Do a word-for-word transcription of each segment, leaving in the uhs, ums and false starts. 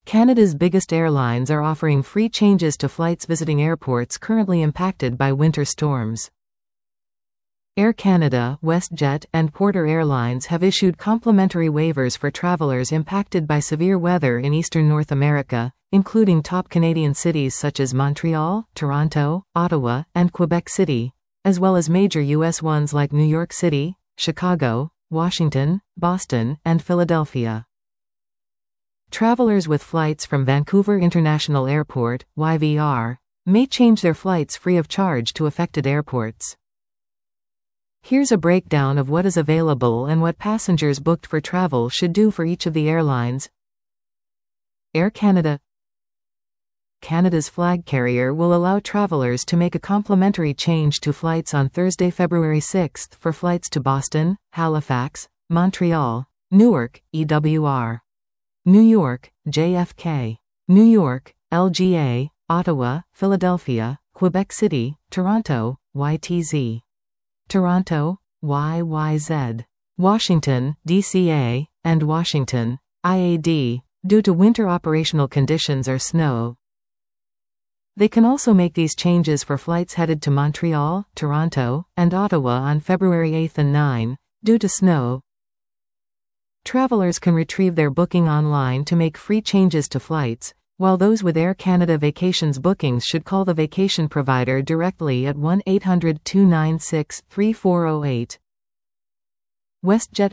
Canada's biggest airlines are offering free changes to flights visiting airports currently impacted by winter storms. Air Canada, WestJet, and Porter Airlines have issued complimentary waivers for travelers impacted by severe weather in eastern North America, including top Canadian cities such as Montreal, Toronto, Ottawa, and Quebec City, as well as major U S ones like New York City, Chicago, Washington, Boston, and Philadelphia. Travelers with flights from Vancouver International Airport, Y V R, may change their flights free of charge to affected airports. Here's a breakdown of what is available and what passengers booked for travel should do for each of the airlines. Air Canada. Canada's flag carrier will allow travelers to make a complimentary change to flights on Thursday, February sixth for flights to Boston, Halifax, Montreal, Newark, E W R, New York, J F K, New York, L G A, Ottawa, Philadelphia, Quebec City, Toronto, Y T Z, Toronto, Y Y Z, Washington, D C A, and Washington, I A D, due to winter operational conditions or snow. They can also make these changes for flights headed to Montreal, Toronto, and Ottawa on February eighth and ninth, due to snow. Travelers can retrieve their booking online to make free changes to flights, while those with Air Canada Vacations bookings should call the vacation provider directly at one eight hundred, two nine six, three four zero eight. WestJet.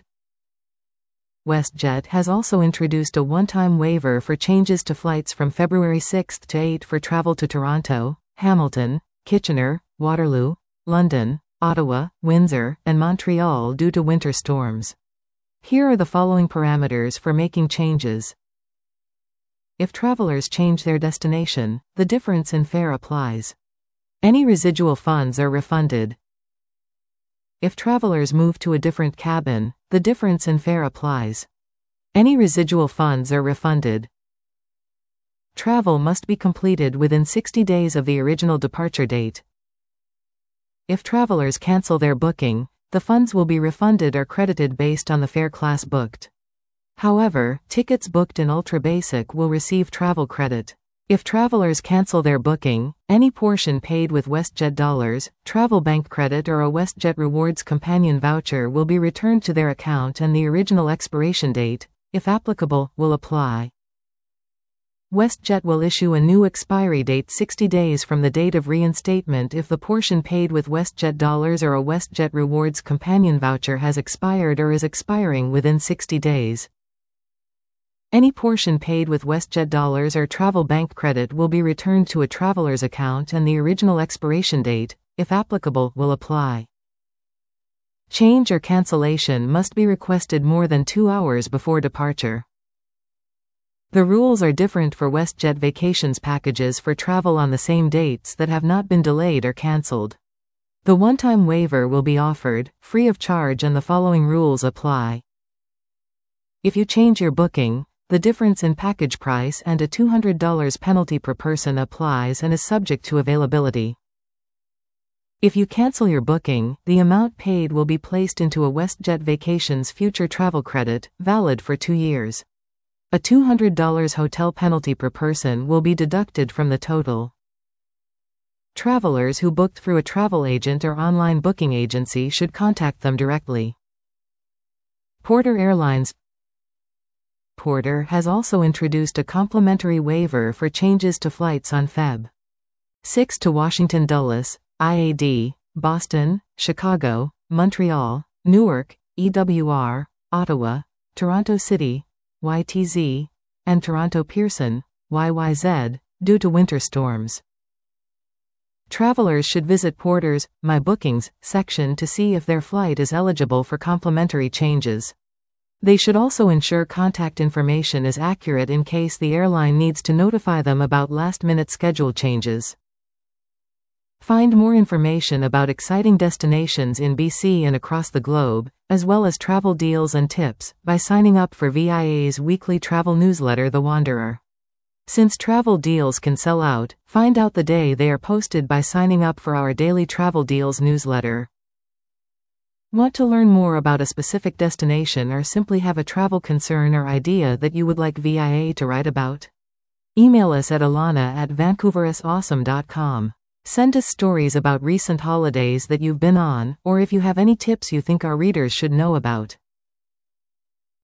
WestJet has also introduced a one-time waiver for changes to flights from February sixth to eighth for travel to Toronto, Hamilton, Kitchener, Waterloo, London, Ottawa, Windsor, and Montreal due to winter storms. Here are the following parameters for making changes. If travelers change their destination, the difference in fare applies. Any residual funds are refunded. If travelers move to a different cabin, the difference in fare applies. Any residual funds are refunded. Travel must be completed within sixty days of the original departure date. If travelers cancel their booking, the funds will be refunded or credited based on the fare class booked. However, tickets booked in Ultra Basic will receive travel credit. If travelers cancel their booking, any portion paid with WestJet dollars, travel bank credit or a WestJet Rewards companion voucher will be returned to their account and the original expiration date, if applicable, will apply. WestJet will issue a new expiry date sixty days from the date of reinstatement if the portion paid with WestJet dollars or a WestJet Rewards companion voucher has expired or is expiring within sixty days. Any portion paid with WestJet dollars or travel bank credit will be returned to a traveler's account and the original expiration date, if applicable, will apply. Change or cancellation must be requested more than two hours before departure. The rules are different for WestJet Vacations packages for travel on the same dates that have not been delayed or cancelled. The one-time waiver will be offered, free of charge, and the following rules apply. If you change your booking, the difference in package price and a two hundred dollars penalty per person applies and is subject to availability. If you cancel your booking, the amount paid will be placed into a WestJet Vacations future travel credit, valid for two years. A two hundred dollars hotel penalty per person will be deducted from the total. Travelers who booked through a travel agent or online booking agency should contact them directly. Porter Airlines. Porter has also introduced a complimentary waiver for changes to flights on February sixth to Washington Dulles, I A D, Boston, Chicago, Montreal, Newark, E W R, Ottawa, Toronto City, Y T Z, and Toronto Pearson, Y Y Z, due to winter storms. Travelers should visit Porter's My Bookings section to see if their flight is eligible for complimentary changes. They should also ensure contact information is accurate in case the airline needs to notify them about last-minute schedule changes. Find more information about exciting destinations in B C and across the globe, as well as travel deals and tips, by signing up for V I A's weekly travel newsletter The Wanderer. Since travel deals can sell out, find out the day they are posted by signing up for our daily travel deals newsletter. Want to learn more about a specific destination or simply have a travel concern or idea that you would like V I A to write about? Email us at alana at vancouverisawesome dot com. Send us stories about recent holidays that you've been on, or if you have any tips you think our readers should know about.